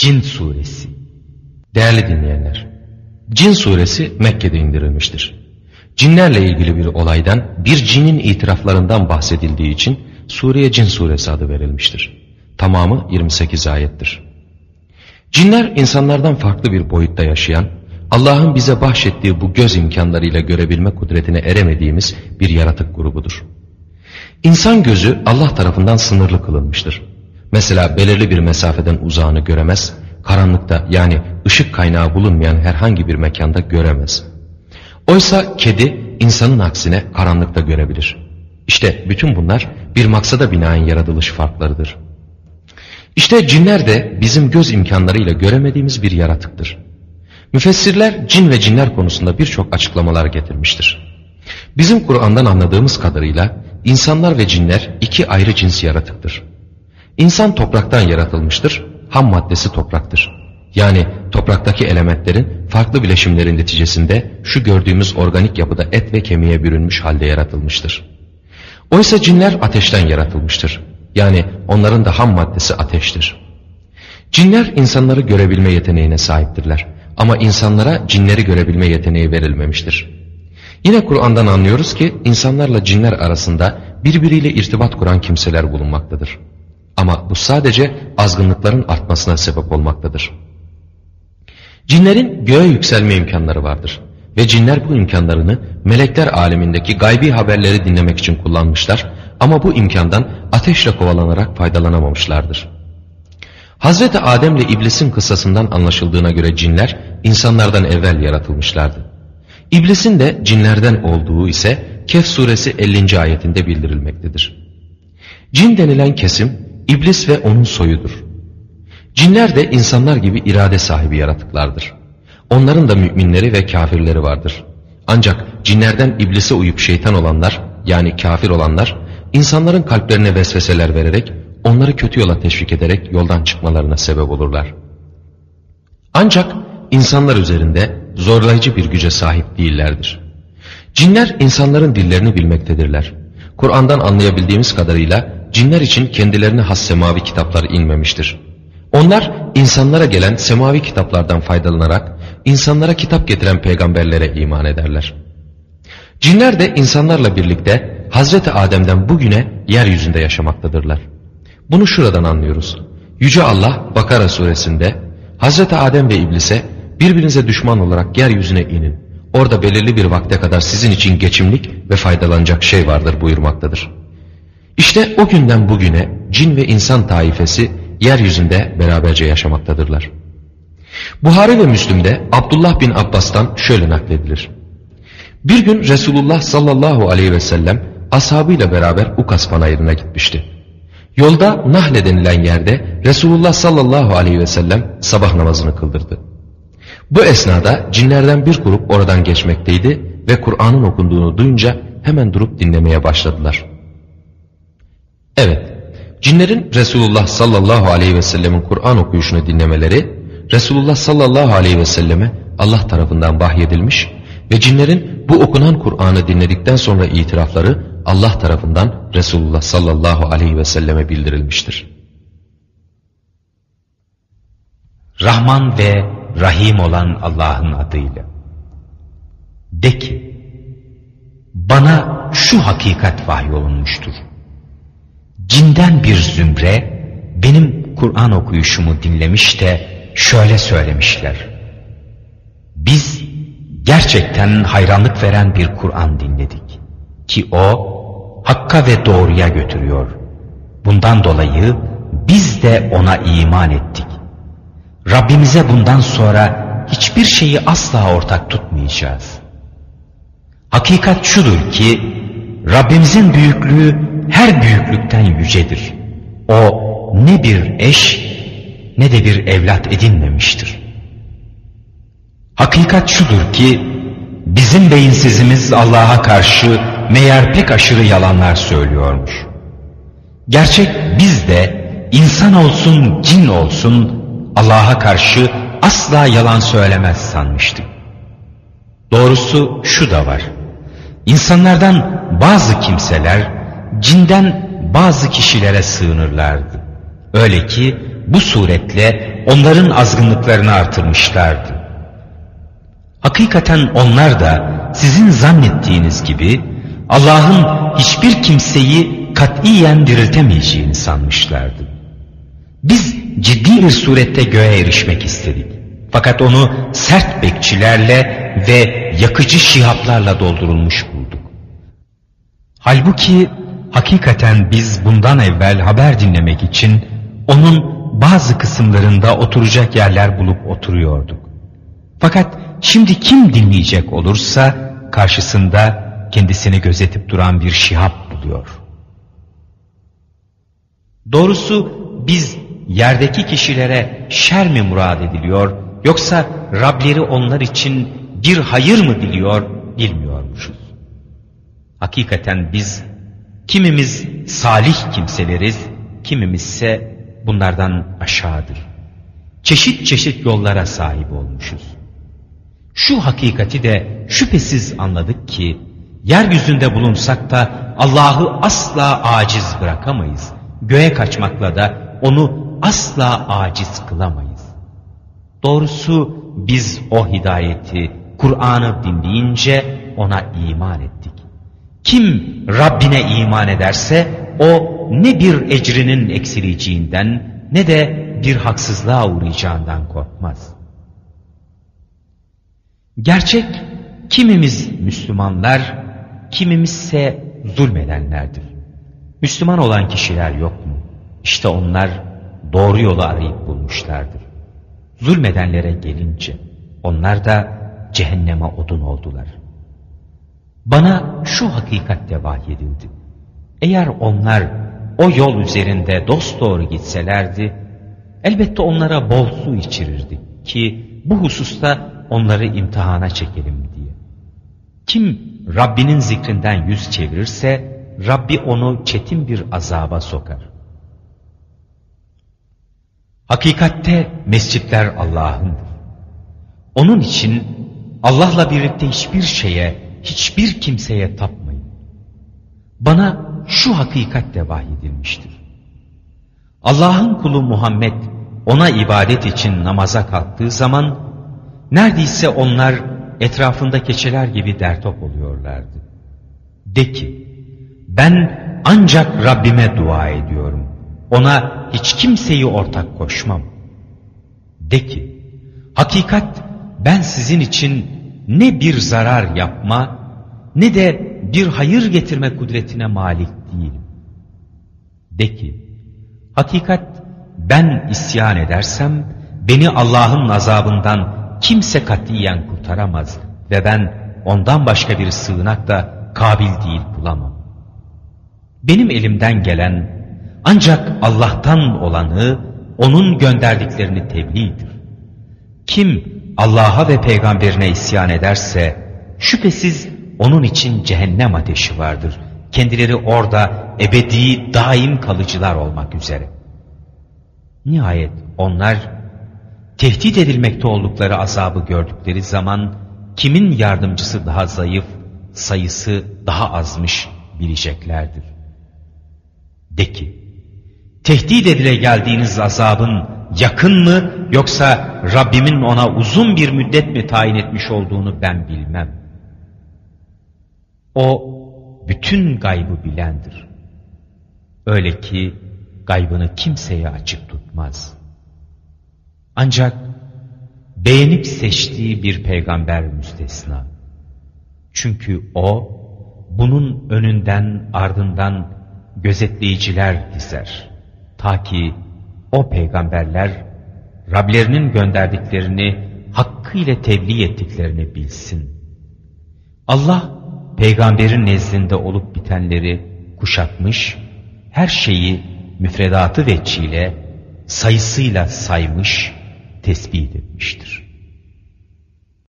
Cin Suresi. Değerli dinleyenler, Cin Suresi Mekke'de indirilmiştir. Cinlerle ilgili bir olaydan, bir cinin itiraflarından bahsedildiği için sureye Cin Suresi adı verilmiştir. Tamamı 28 ayettir. Cinler insanlardan farklı bir boyutta yaşayan, Allah'ın bize bahşettiği bu göz imkanlarıyla görebilme kudretine eremediğimiz bir yaratık grubudur. İnsan gözü Allah tarafından sınırlı kılınmıştır. Mesela belirli bir mesafeden uzağını göremez, karanlıkta yani ışık kaynağı bulunmayan herhangi bir mekanda göremez. Oysa kedi insanın aksine karanlıkta görebilir. İşte bütün bunlar bir maksada binaen yaratılış farklarıdır. İşte cinler de bizim göz imkanlarıyla göremediğimiz bir yaratıktır. Müfessirler cin ve cinler konusunda birçok açıklamalar getirmiştir. Bizim Kur'an'dan anladığımız kadarıyla insanlar ve cinler iki ayrı cins yaratıktır. İnsan topraktan yaratılmıştır, ham maddesi topraktır. Yani topraktaki elementlerin farklı bileşimlerin neticesinde şu gördüğümüz organik yapıda et ve kemiğe bürünmüş halde yaratılmıştır. Oysa cinler ateşten yaratılmıştır. Yani onların da ham maddesi ateştir. Cinler insanları görebilme yeteneğine sahiptirler. Ama insanlara cinleri görebilme yeteneği verilmemiştir. Yine Kur'an'dan anlıyoruz ki insanlarla cinler arasında birbiriyle irtibat kuran kimseler bulunmaktadır. Ama bu sadece azgınlıkların artmasına sebep olmaktadır. Cinlerin göğe yükselme imkanları vardır. Ve cinler bu imkanlarını melekler alemindeki gaybi haberleri dinlemek için kullanmışlar. Ama bu imkandan ateşle kovalanarak faydalanamamışlardır. Hazreti Adem ile İblis'in kıssasından anlaşıldığına göre cinler insanlardan evvel yaratılmışlardı. İblis'in de cinlerden olduğu ise Kehf suresi 50. ayetinde bildirilmektedir. Cin denilen kesim İblis ve onun soyudur. Cinler de insanlar gibi irade sahibi yaratıklardır. Onların da müminleri ve kafirleri vardır. Ancak cinlerden İblis'e uyup şeytan olanlar yani kafir olanlar insanların kalplerine vesveseler vererek onları kötü yola teşvik ederek yoldan çıkmalarına sebep olurlar. Ancak insanlar üzerinde zorlayıcı bir güce sahip değillerdir. Cinler insanların dillerini bilmektedirler. Kur'an'dan anlayabildiğimiz kadarıyla cinler için kendilerine has semavi kitaplar inmemiştir. Onlar insanlara gelen semavi kitaplardan faydalanarak insanlara kitap getiren peygamberlere iman ederler. Cinler de insanlarla birlikte Hazreti Adem'den bugüne yeryüzünde yaşamaktadırlar. Bunu şuradan anlıyoruz. Yüce Allah Bakara suresinde Hazreti Adem ve İblis'e birbirinize düşman olarak yeryüzüne inin. Orada belirli bir vakte kadar sizin için geçimlik ve faydalanacak şey vardır buyurmaktadır. İşte o günden bugüne cin ve insan taifesi yeryüzünde beraberce yaşamaktadırlar. Buhari ve Müslim'de Abdullah bin Abbas'tan şöyle nakledilir. Bir gün Resulullah sallallahu aleyhi ve sellem ashabıyla beraber Ukas panayırına gitmişti. Yolda Nahle denilen yerde Resulullah sallallahu aleyhi ve sellem sabah namazını kıldırdı. Bu esnada cinlerden bir grup oradan geçmekteydi ve Kur'an'ın okunduğunu duyunca hemen durup dinlemeye başladılar. Evet, cinlerin Resulullah sallallahu aleyhi ve sellemin Kur'an okuyuşunu dinlemeleri, Resulullah sallallahu aleyhi ve selleme Allah tarafından vahyedilmiş ve cinlerin bu okunan Kur'an'ı dinledikten sonra itirafları Allah tarafından Resulullah sallallahu aleyhi ve selleme bildirilmiştir. Rahman ve Rahim olan Allah'ın adıyla. De ki, bana şu hakikat vahyolunmuştur. Cinden bir zümre benim Kur'an okuyuşumu dinlemiş de şöyle söylemişler. Biz gerçekten hayranlık veren bir Kur'an dinledik ki o hakka ve doğruya götürüyor. Bundan dolayı biz de ona iman ettik. Rabbimize bundan sonra hiçbir şeyi asla ortak tutmayacağız. Hakikat şudur ki Rabbimizin büyüklüğü her büyüklükten yücedir. O ne bir eş ne de bir evlat edinmemiştir. Hakikat şudur ki bizim beyinsizimiz Allah'a karşı meğer pek aşırı yalanlar söylüyormuş. Gerçek biz de insan olsun cin olsun Allah'a karşı asla yalan söylemez sanmıştık. Doğrusu şu da var. İnsanlardan bazı kimseler cinden bazı kişilere sığınırlardı. Öyle ki bu suretle onların azgınlıklarını artırmışlardı. Hakikaten onlar da sizin zannettiğiniz gibi Allah'ın hiçbir kimseyi katiyen diriltemeyeceğini sanmışlardı. Biz ciddi bir surette göğe erişmek istedik. Fakat onu sert bekçilerle ve yakıcı şihaplarla doldurulmuş bulduk. Halbuki hakikaten biz bundan evvel haber dinlemek için onun bazı kısımlarında oturacak yerler bulup oturuyorduk. Fakat şimdi kim dinleyecek olursa karşısında kendisini gözetip duran bir şihap buluyor. Doğrusu biz yerdeki kişilere şer mi murad ediliyor, yoksa Rableri onlar için bir hayır mı diliyor bilmiyormuşuz. Hakikaten biz kimimiz salih kimseleriz, kimimizse bunlardan aşağıdır. Çeşit çeşit yollara sahip olmuşuz. Şu hakikati de şüphesiz anladık ki yeryüzünde bulunsak da Allah'ı asla aciz bırakamayız. Göğe kaçmakla da onu asla aciz kılamayız. Doğrusu biz o hidayeti, Kur'an'ı dinleyince ona iman ettik. Kim Rabbine iman ederse o ne bir ecrinin eksileceğinden ne de bir haksızlığa uğrayacağından korkmaz. Gerçek kimimiz Müslümanlar, kimimizse zulmedenlerdir. Müslüman olan kişiler yok mu? İşte onlar doğru yolu arayıp bulmuşlardır. Zulmedenlere gelince onlar da cehenneme odun oldular. Bana şu hakikatte vahyedildi. Eğer onlar o yol üzerinde dosdoğru gitselerdi, elbette onlara bol su içirirdik ki bu hususta onları imtihana çekelim diye. Kim Rabbinin zikrinden yüz çevirirse Rabbi onu çetin bir azaba sokar. Hakikatte mescitler Allah'ındır. Onun için Allah'la birlikte hiçbir şeye, hiçbir kimseye tapmayın. Bana şu hakikat de vahyedilmiştir. Allah'ın kulu Muhammed ona ibadet için namaza kalktığı zaman neredeyse onlar etrafında keçeler gibi dertop oluyorlardı. De ki, ben ancak Rabbime dua ediyorum. Ona hiç kimseyi ortak koşmam. De ki, hakikat ben sizin için ne bir zarar yapma ne de bir hayır getirme kudretine malik değilim. De ki, hakikat ben isyan edersem beni Allah'ın azabından kimse katiyen kurtaramaz ve ben ondan başka bir sığınak da kabil değil bulamam. Benim elimden gelen ancak Allah'tan olanı, onun gönderdiklerini tebliğdir. Kim Allah'a ve peygamberine isyan ederse şüphesiz onun için cehennem ateşi vardır. Kendileri orada ebedi, daim kalıcılar olmak üzere. Nihayet onlar tehdit edilmekte oldukları azabı gördükleri zaman kimin yardımcısı daha zayıf, sayısı daha azmış bileceklerdir. De ki, tehdit edile geldiğiniz azabın yakın mı yoksa Rabbimin ona uzun bir müddet mi tayin etmiş olduğunu ben bilmem. O bütün gaybı bilendir. Öyle ki gaybını kimseye açık tutmaz. Ancak beğenip seçtiği bir peygamber müstesna. Çünkü o bunun önünden ardından gözetleyiciler dizer. Ta ki o peygamberler Rablerinin gönderdiklerini hakkıyla tebliğ ettiklerini bilsin. Allah peygamberin nezdinde olup bitenleri kuşatmış, her şeyi müfredatı veçhiyle sayısıyla saymış, tespit etmiştir.